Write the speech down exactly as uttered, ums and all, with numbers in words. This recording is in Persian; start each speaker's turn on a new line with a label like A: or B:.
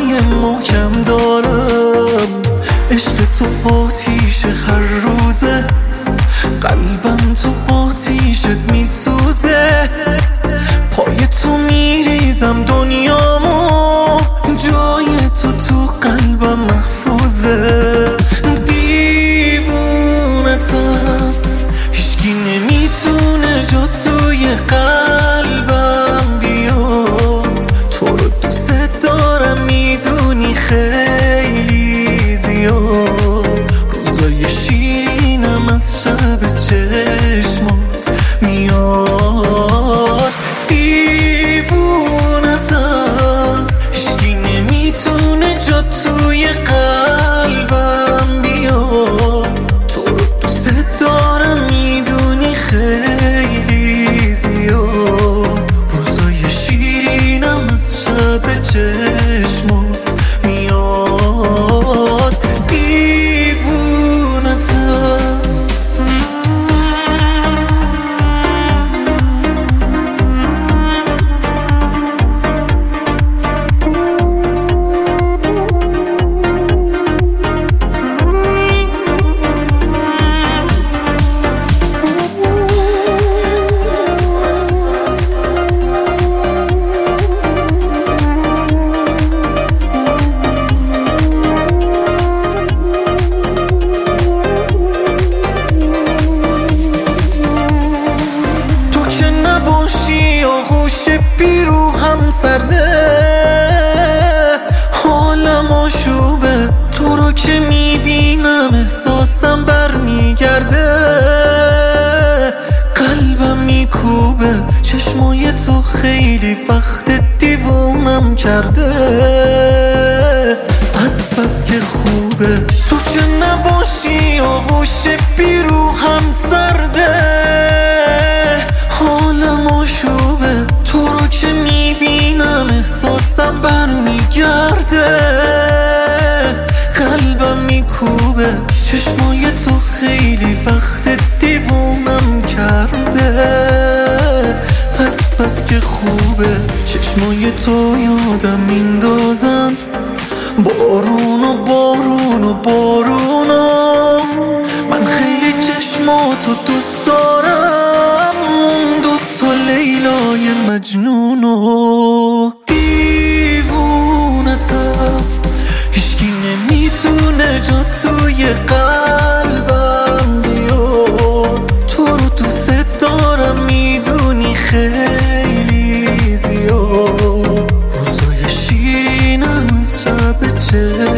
A: پای محکم دارم، عشق تو آتیش هر روزه، قلبم تو آتیشت میسوزه. پای تو میریزم دنیامو، جای تو تو قلبم محفوظه. دیوونتم، هیچکی نمیتونه جا توی قلبم بیاد. تو رو دوست دارم میدونی خیلی زیاد، روزای شیرینم از شب چشمات میاد. دیوونتم، هیچکی نمیتونه جا توی قلبم بیاد. تو رو دوست دارم میدونی خیلی زیاد، روزای شیرینم از شب چشمات میاد. دیوونتم. آغوش پیرو هم سرده، حالم آشوبه. تو رو که میبینم احساسم برمیگرده، قلبم میکوبه. چشمای تو خیلی وقت دیوونم کرده، بس بس که خوبه. تو که نباشی آغوش پیرو هم سرده، حالم آشوبه. تو رو که میبینم احساسم برمیگرده، قلبم میکوبه. چشمای تو خیلی وقت دیوونم کرده، پس پس که خوبه. چشمای تو یادم میندازن بارون و بارون و بارونو. من خیلی چشماتو دوست دارم، دوتا لیلای مجنونو. دیوونتم، هیچکی نمیتونه جا توی قلبم بیاد. تو رو دوست دارم میدونی خیلی زیاد، روزای شیرینم از شب چه